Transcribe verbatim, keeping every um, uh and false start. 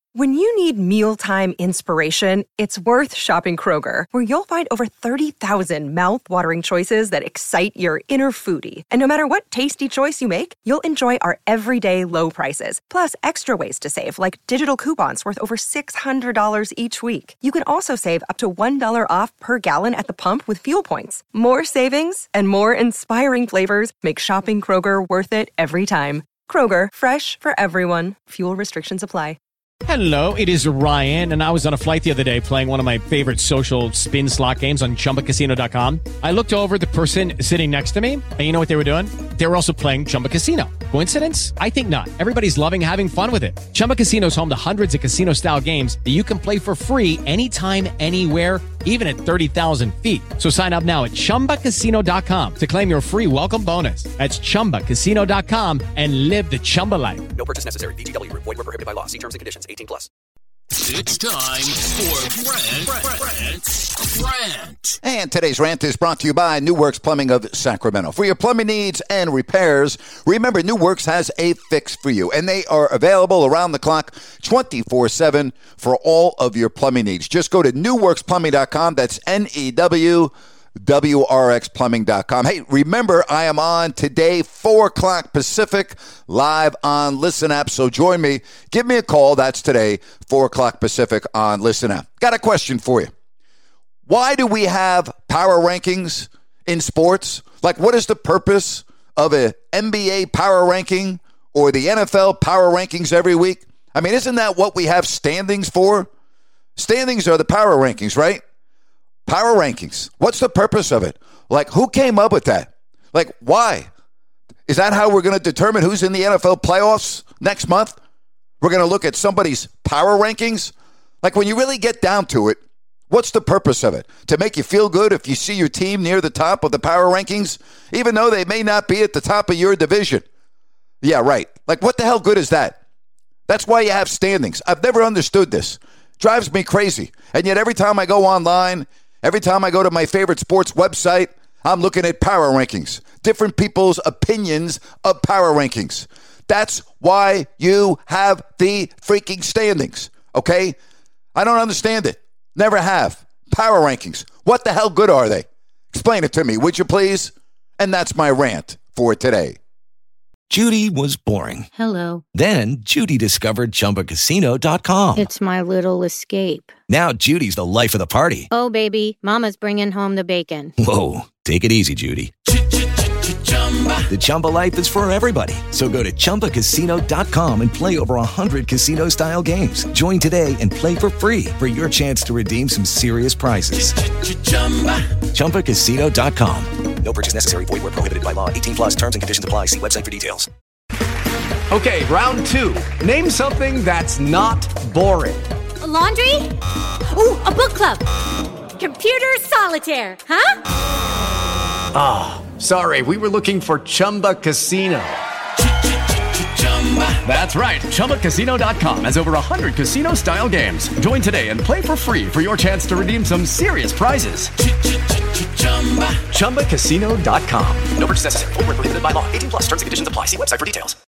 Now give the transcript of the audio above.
When you need mealtime inspiration, it's worth shopping Kroger, where you'll find over thirty thousand mouth-watering choices that excite your inner foodie. And no matter what tasty choice you make, you'll enjoy our everyday low prices, plus extra ways to save, like digital coupons worth over six hundred dollars each week. You can also save up to one dollar off per gallon at the pump with fuel points. More savings and more inspiring flavors make shopping Kroger worth it every time. Kroger, fresh for everyone. Fuel restrictions apply. Hello, it is Ryan, and I was on a flight the other day playing one of my favorite social spin slot games on Chumba Casino dot com. I looked over at the person sitting next to me, and you know what they were doing? They were also playing Chumba Casino. Coincidence? I think not. Everybody's loving having fun with it. Chumba Casino is home to hundreds of casino-style games that you can play for free anytime, anywhere, even at thirty thousand feet. So sign up now at Chumba Casino dot com to claim your free welcome bonus. That's Chumba Casino dot com and live the Chumba life. No purchase necessary. V G W. Void where prohibited by law. See terms and conditions. eighteen plus. It's time for Rant, Rant, Rant. And today's rant is brought to you by New Works Plumbing of Sacramento. For your plumbing needs and repairs, remember New Works has a fix for you, and they are available around the clock twenty-four seven for all of your plumbing needs. Just go to new works plumbing dot com. That's N E W W R X plumbing dot com. Hey, remember, I am on today, four o'clock Pacific, live on Listen App. So join me. Give me a call. That's today, four o'clock Pacific on Listen App. Got a question for you. Why do we have power rankings in sports? Like, what is the purpose of an N B A power ranking or the N F L power rankings every week? I mean, isn't that what we have standings for? Standings are the power rankings, right? Power rankings. What's the purpose of it? Like, who came up with that? Like, why? Is that how we're going to determine who's in the N F L playoffs next month? We're going to look at somebody's power rankings? Like, when you really get down to it, what's the purpose of it? To make you feel good if you see your team near the top of the power rankings, even though they may not be at the top of your division? Yeah, right. Like, what the hell good is that? That's why you have standings. I've never understood this. Drives me crazy. And yet every time I go online, every time I go to my favorite sports website, I'm looking at power rankings, different people's opinions of power rankings. That's why you have the freaking standings, okay? I don't understand it. Never have. Power rankings. What the hell good are they? Explain it to me, would you please? And that's my rant for today. Judy was boring. Hello. Then Judy discovered Chumba Casino dot com. It's my little escape. Now Judy's the life of the party. Oh, baby, mama's bringing home the bacon. Whoa, take it easy, Judy. The Chumba life is for everybody. So go to Chumba Casino dot com and play over one hundred casino-style games. Join today and play for free for your chance to redeem some serious prizes. Chumba Casino dot com. No purchase necessary. Void where prohibited by law. eighteen plus terms and conditions apply. See website for details. Okay, round two. Name something that's not boring. A laundry? Ooh, a book club. Computer solitaire, huh? Ah, oh, sorry. We were looking for Chumba Casino. That's right. Chumba Casino dot com has over one hundred casino-style games. Join today and play for free for your chance to redeem some serious prizes. Chumba Casino dot com. No purchase necessary. Void where prohibited by law. eighteen plus terms and conditions apply. See website for details.